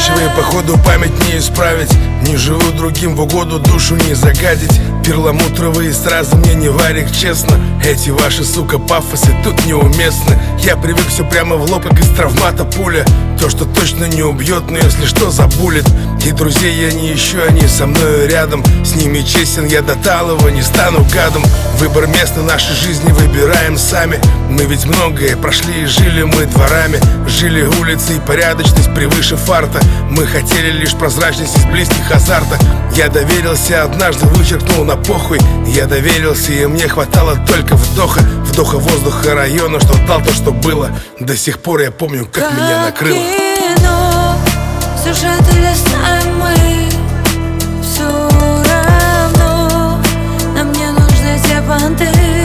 Обманчивые походу память не исправить. Не живу другим в угоду, душу не загадить. Перламутровые стразы мне не варик, честно. Эти ваши, сука, пафосы тут неуместны. Я привык все прямо в лоб, как из травмата пуля. То, что точно не убьет, но если что, забулит. И друзей я не ищу, они со мною рядом. С ними честен я до талого, не стану гадом. Выбор места нашей жизни выбираем сами. Мы ведь многое прошли и жили мы дворами. Жили улицы и порядочность превыше фарта. Мы хотели лишь прозрачность из близких азарта. Я доверился, однажды вычеркнул на похуй. Я доверился, и мне хватало только вдоха. Вдоха воздуха района, что дал то, что было. До сих пор я помню, как меня накрыло. Кино, сюжеты листаем мы. Все равно нам не нужны те понты.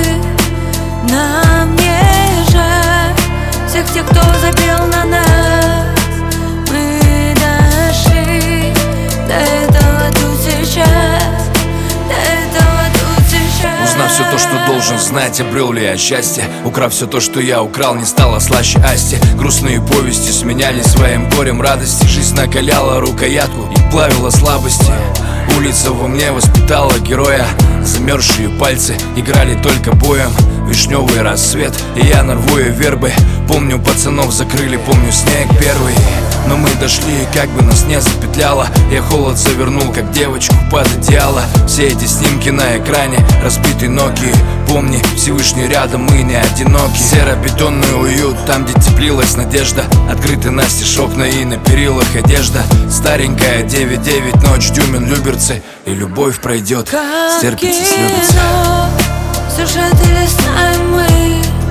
Нам не жаль всех тех, кто забил на нас. Мы дошли до этого тут сейчас. До этого тут сейчас. Узнав все то, что должен знать, обрел ли я счастье. Украв все то, что я украл, не стало слаще Асти. Грустные повести сменялись своим горем радости. Жизнь накаляла рукоятку и плавила слабости. Улица во мне воспитала героя. Замерзшие пальцы играли только боем. Вишневый рассвет, и я на рву вербы. Помню, пацанов закрыли, помню, снег первый. Но мы дошли, и как бы нас не запетляло. Я холод завернул, как девочку под одеяло. Все эти снимки на экране, разбитые ноги. Помни, Всевышний рядом, мы не одиноки. Серо-бетонный уют, там, где теплилась надежда. Открыты настежь окна и на перилах одежда. Старенькая 9-9, ночь, Дюмин, Люберцы. И любовь пройдет, стерпится, слюбится. Сюжеты листаем мы.